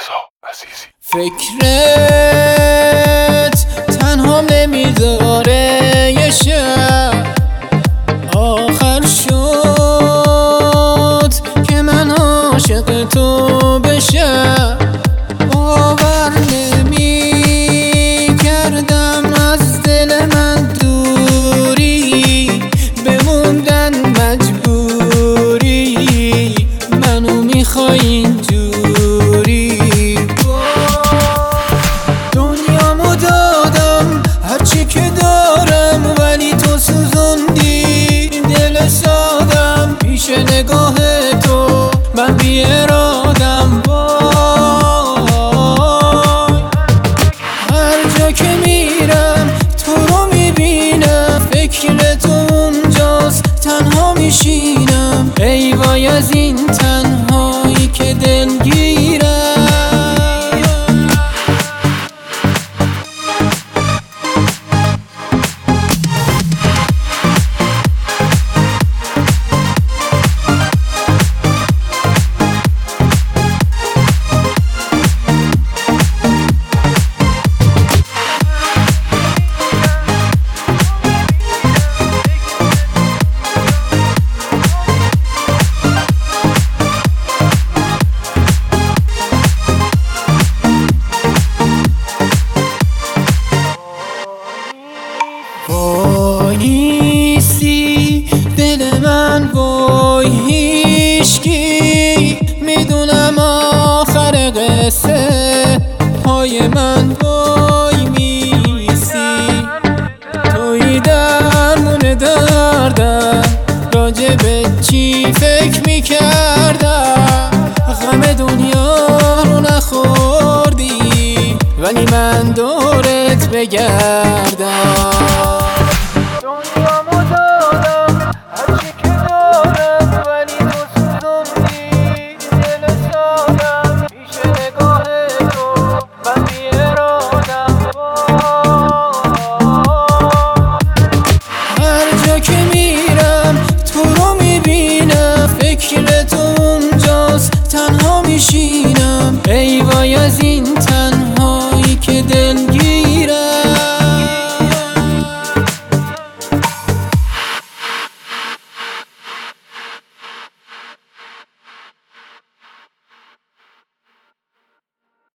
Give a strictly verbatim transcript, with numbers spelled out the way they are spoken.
رضا عزیزی. فکرت تنها نمیذاره یه شب آخر شد که من عاشق تو بشم. باور نمی کردم از دل من دوری بموندن مجبوری منو میخوای اینجوری. دنیامو دادم هرچی که دارم ولی تو سوزوندی دل سادم پیش نگاه تو من بی ارادم. هر جا که میرم تو رو میبینم فکر تو اونجاست تنها میشینم. ای وای از این تنهایی که دلگیرم. وایسی دل من وای هیشکی میدونم آخر قصه پای من وای میسی. توی درمون دردم راجع به چی فکر میکردم. غم دنیا رو نخوردی ولی من دورت بگردم.